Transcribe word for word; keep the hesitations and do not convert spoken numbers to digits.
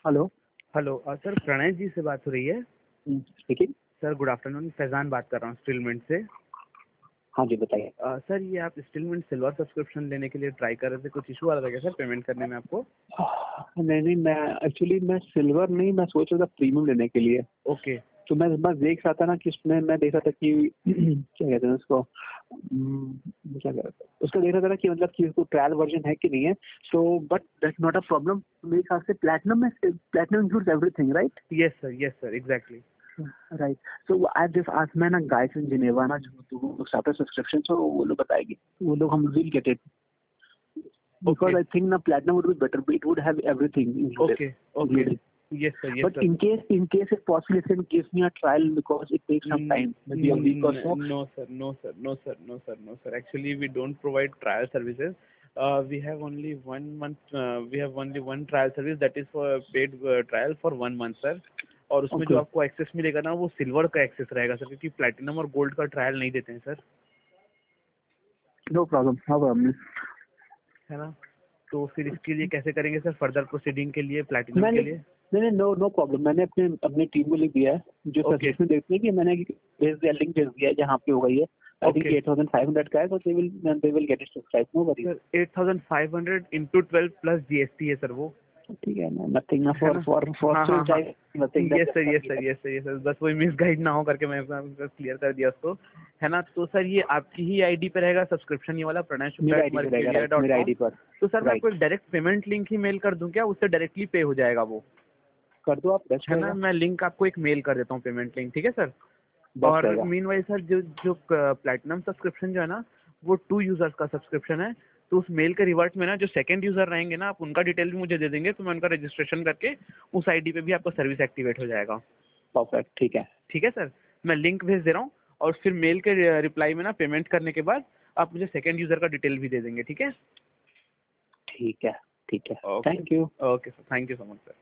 Hello. Hello uh, sir Pranay ji से बात हो रही है। Speaking. Sir good afternoon, Faizan बात कर रहा हूँ स्टिलमेंट से। हाँ जी बताइए। अ, सर ये आप स्टिलमेंट सिल्वर सब्सक्रिप्शन लेने के लिए ट्राई कर रहे थे, कुछ इशू आ रहा था क्या सर पेमेंट करने में आपको? नहीं नहीं, मैं एक्चुअली मैं सिल्वर नहीं, मैं सोच रहा था प्रीमियम लेने के लिए। ओके तो मैं बस देख रहा था ना कि उसमें मैं देख रहा था कि क्या कहते हैं उसको, हम्म, क्या कहते हैं उसका देख रहा था ना कि मतलब कि उसको ट्रायल वर्जन है कि नहीं है। So but that's not a problem मेरे ख्याल से। प्लैटिनम में platinum includes everything, right? Yes sir, yes sir, exactly. Right. So I just आज मैं ना गाइस इन जिनेवा ना जो स्टार्टर सब्सक्रिप्शन, तो वो लोग बताएगी, वो लोग हम will get it because Okay. I think the platinum would be better. It would have everything included. Okay, okay. included. Yes sir, yes But sir. in case, in case if possible, if you can give me a trial because it takes some time, maybe a week or so. Mm, No sir, no sir, no sir, no sir, no sir. Actually, we don't provide trial services. Uh, we have only one month. Uh, we have only one trial service that is for paid uh, trial for one month, sir. और उसमें जो Okay. आपको access मिलेगा ना वो silver का access रहेगा sir, क्योंकि प्लैटिनम और गोल्ड का ट्रायल नहीं देते हैं sir, No problem. No problem. है ना? तो फिर इसके लिए कैसे करेंगे सर फर्दर प्रोसीडिंग के लिए प्लैटिनम के मैंने लिए? नहीं नहीं, नो नो प्रॉब्लम। मैंने अपने अपनी टीम को लिख दिया है जो ओके सब्सक्रिप्शन देखते हैं कि मैंने भेज दिया, लिंक भेज दिया है जहाँ पे हो गई है। I think okay eight thousand five hundred का है, तो they will they will get it subscribe, no worries. Sir, eight thousand five hundred into twelve plus GST है सर वो, ठीक है ना, नथिंग ना है फॉर ना? फॉर फॉर हाँ हाँ हाँ, franchise, nothing yes that sir, yes can sir, be. Yes sir, yes sir, बस वही मिसगाइड ना हो करके मैं क्लियर कर दिया उसको, है ना? तो सर ये आपकी ही आईडी पे रहेगा सब्सक्रिप्शन, ये वाला प्रणय शुक्ला मेरा एट आईडी पे रहेगा, मर्क्यूरिया राइट, डॉट मेरा कॉम आईडी पर। तो सर मैं आपको राइट, एक डायरेक्ट पेमेंट लिंक ही मेल कर दूं क्या, उससे डायरेक्टली पे हो जाएगा वो, कर दो आप, बेस्ट है ना? रहेगा। मैं लिंक आपको एक मेल कर देता हूँ पेमेंट लिंक, ठीक है सर? बेस्ट और रहेगा। मीनवाइल सर जो जो प्लैटिनम सब्सक्रिप्शन जो है ना वो टू यूजर्स का सब्सक्रिप्शन है, तो उस मेल के रिवर्ट में ना जो सेकंड यूजर रहेंगे ना, आप उनका डिटेल भी मुझे दे देंगे तो मैं उनका रजिस्ट्रेशन करके उस आईडी पे भी आपका सर्विस एक्टिवेट हो जाएगा। परफेक्ट, ठीक है। ठीक है सर, मैं लिंक भेज दे रहा हूँ और फिर मेल के रिप्लाई में ना पेमेंट करने के बाद आप मुझे सेकंड यूजर का डिटेल भी दे देंगे, ठीक है? ठीक है, ठीक है। Okay thank you. Okay sir, thank you so much sir.